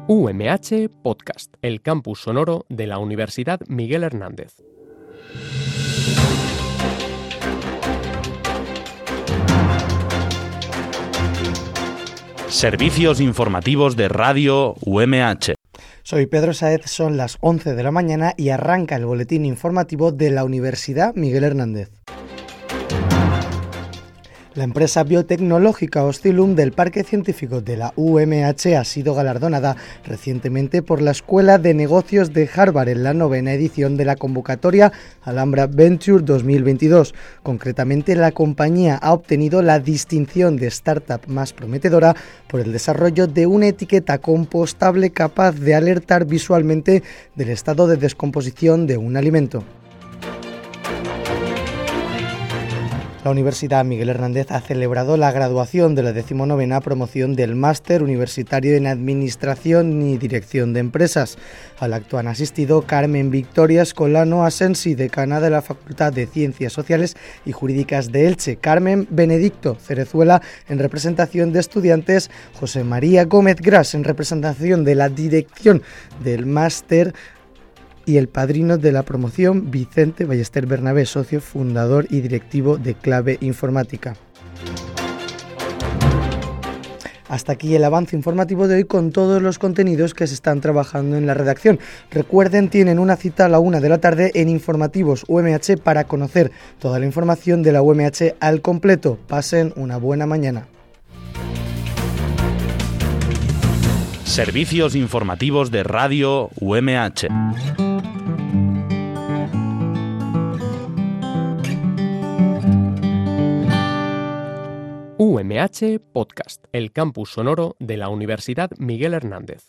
UMH Podcast, el campus sonoro de la Universidad Miguel Hernández. Servicios informativos de Radio UMH. Soy Pedro Sáez, son las 11 de la mañana y arranca el boletín informativo de la Universidad Miguel Hernández. La empresa biotecnológica Oscilum del Parque Científico de la UMH ha sido galardonada recientemente por la Escuela de Negocios de Harvard en la 9ª edición de la convocatoria Alhambra Venture 2022. Concretamente, la compañía ha obtenido la distinción de startup más prometedora por el desarrollo de una etiqueta compostable capaz de alertar visualmente del estado de descomposición de un alimento. La Universidad Miguel Hernández ha celebrado la graduación de la 19ª promoción del Máster Universitario en Administración y Dirección de Empresas. Al acto han asistido Carmen Victoria Escolano Asensi, decana de la Facultad de Ciencias Sociales y Jurídicas de Elche, Carmen Benedicto Cerezuela en representación de estudiantes, José María Gómez Gras en representación de la dirección del Máster y el padrino de la promoción, Vicente Ballester Bernabé, socio fundador y directivo de Clave Informática. Hasta aquí el avance informativo de hoy con todos los contenidos que se están trabajando en la redacción. Recuerden, tienen una cita a la 1 de la tarde en Informativos UMH para conocer toda la información de la UMH al completo. Pasen una buena mañana. Servicios informativos de Radio UMH. UMH Podcast, el campus sonoro de la Universidad Miguel Hernández.